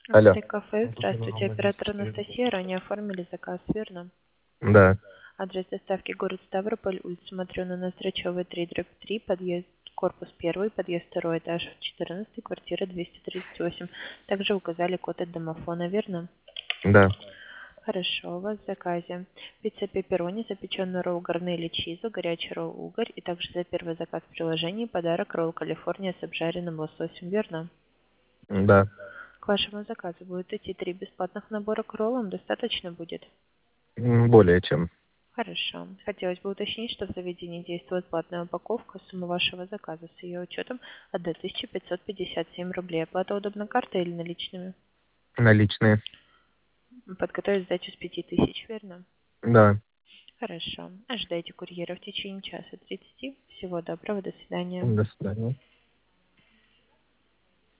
Алло. Кафе, здравствуйте, оператор Анастасия, ранее оформили заказ, верно? Да, Адрес доставки город Ставрополь, улица Матрёна Нострачёвой, 3/3, подъезд, корпус 1, подъезд 2, этаж 14, квартира 238. Также указали код от домофона, верно? да. Хорошо, у вас в заказе пицца пепперони, запеченный ролл гарнели чиза, горячий ролл угорь и также за первый заказ в приложении подарок ролл Калифорния с обжаренным лососем, верно? Да. К вашему заказу будет идти 3 бесплатных набора к роллам, достаточно будет? Более чем. Хорошо. Хотелось бы уточнить, что в заведении действует платная упаковка. Сумма вашего заказа с ее учетом 1557 рублей. Оплата удобна картой или наличными? Наличные. Подготовить сдачу с 5000, верно? Да. Хорошо. Ожидайте курьера в течение часа 30. Всего доброго, до свидания. До свидания.